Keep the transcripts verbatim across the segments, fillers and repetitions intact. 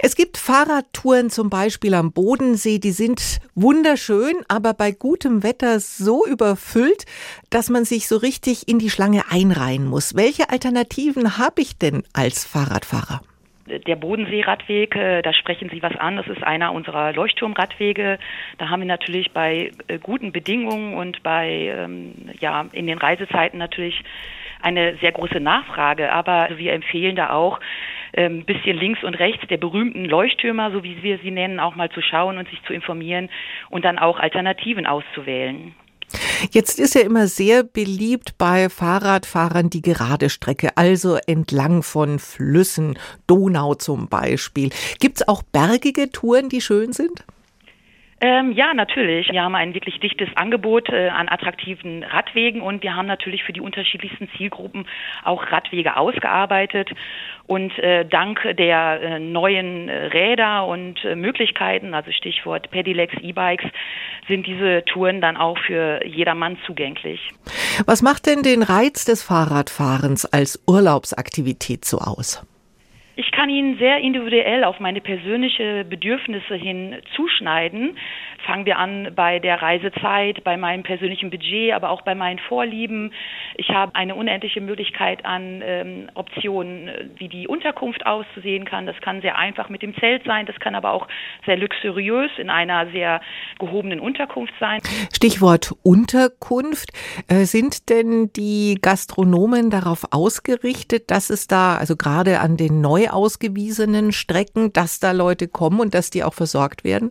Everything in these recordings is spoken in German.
Es gibt Fahrradtouren zum Beispiel am Bodensee, die sind wunderschön, aber bei gutem Wetter so überfüllt, dass man sich so richtig in die Schlange einreihen muss. Welche Alternativen habe ich denn als Fahrradfahrer? Der Bodensee-Radweg, da sprechen Sie was an, das ist einer unserer Leuchtturmradwege. Da haben wir natürlich bei guten Bedingungen und bei, ja, in den Reisezeiten natürlich eine sehr große Nachfrage. Aber wir empfehlen da auch, ein bisschen links und rechts der berühmten Leuchttürmer, so wie wir sie nennen, auch mal zu schauen und sich zu informieren und dann auch Alternativen auszuwählen. Jetzt ist ja immer sehr beliebt bei Fahrradfahrern die gerade Strecke, also entlang von Flüssen, Donau zum Beispiel. Gibt es auch bergige Touren, die schön sind? Ähm, ja, natürlich. Wir haben ein wirklich dichtes Angebot äh, an attraktiven Radwegen und wir haben natürlich für die unterschiedlichsten Zielgruppen auch Radwege ausgearbeitet. Und äh, dank der äh, neuen äh, Räder und äh, Möglichkeiten, also Stichwort Pedelecs, E-Bikes, sind diese Touren dann auch für jedermann zugänglich. Was macht denn den Reiz des Fahrradfahrens als Urlaubsaktivität so aus? Ich kann ihn sehr individuell auf meine persönlichen Bedürfnisse hin zuschneiden. Fangen wir an bei der Reisezeit, bei meinem persönlichen Budget, aber auch bei meinen Vorlieben. Ich habe eine unendliche Möglichkeit an ähm, Optionen, wie die Unterkunft auszusehen kann. Das kann sehr einfach mit dem Zelt sein, das kann aber auch sehr luxuriös in einer sehr gehobenen Unterkunft sein. Stichwort Unterkunft. Äh, sind denn die Gastronomen darauf ausgerichtet, dass es da, also gerade an den neu ausgewiesenen Strecken, dass da Leute kommen und dass die auch versorgt werden?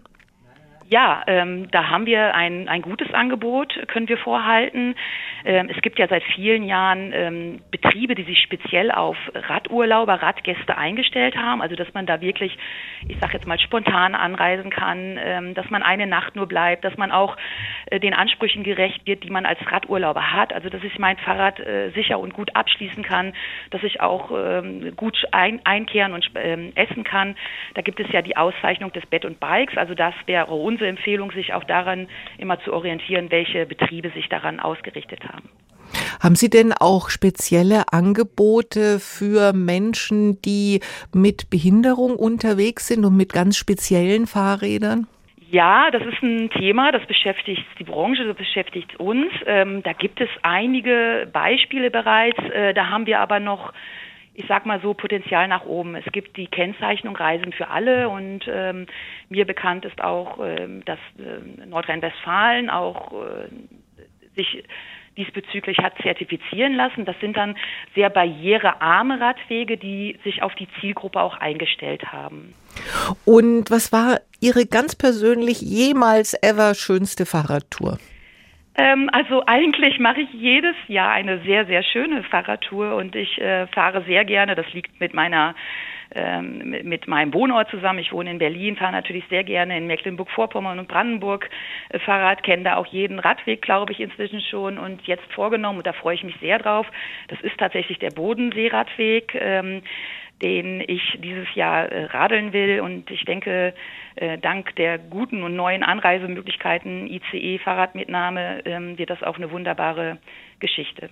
Ja, ähm, da haben wir ein, ein gutes Angebot, können wir vorhalten. Ähm, es gibt ja seit vielen Jahren ähm, Betriebe, die sich speziell auf Radurlauber, Radgäste eingestellt haben. Also dass man da wirklich, ich sage jetzt mal, spontan anreisen kann, ähm, dass man eine Nacht nur bleibt, dass man auch äh, den Ansprüchen gerecht wird, die man als Radurlauber hat. Also dass ich mein Fahrrad äh, sicher und gut abschließen kann, dass ich auch ähm, gut ein, einkehren und ähm, essen kann. Da gibt es ja die Auszeichnung des Bed und Bikes. Also das wäre unsere Empfehlung, sich auch daran immer zu orientieren, welche Betriebe sich daran ausgerichtet haben. Haben Sie denn auch spezielle Angebote für Menschen, die mit Behinderung unterwegs sind und mit ganz speziellen Fahrrädern? Ja, das ist ein Thema, das beschäftigt die Branche, das beschäftigt uns. Ähm, da gibt es einige Beispiele bereits, äh, da haben wir aber noch, ich sag mal so, Potenzial nach oben. Es gibt die Kennzeichnung Reisen für alle und ähm, mir bekannt ist auch, ähm, dass äh, Nordrhein-Westfalen auch äh, sich diesbezüglich hat zertifizieren lassen. Das sind dann sehr barrierearme Radwege, die sich auf die Zielgruppe auch eingestellt haben. Und was war Ihre ganz persönlich jemals ever schönste Fahrradtour? Ähm, also eigentlich mache ich jedes Jahr eine sehr, sehr schöne Fahrradtour und ich äh, fahre sehr gerne, das liegt mit meiner ähm, mit, mit meinem Wohnort zusammen. Ich wohne in Berlin, fahre natürlich sehr gerne in Mecklenburg-Vorpommern und Brandenburg äh, Fahrrad, kenne da auch jeden Radweg, glaube ich, inzwischen schon und jetzt vorgenommen, und da freue ich mich sehr drauf, das ist tatsächlich der Bodensee-Radweg, ähm, den ich dieses Jahr äh, radeln will. Und ich denke, äh, dank der guten und neuen Anreisemöglichkeiten, I C E, Fahrradmitnahme, ähm, wird das auch eine wunderbare Geschichte.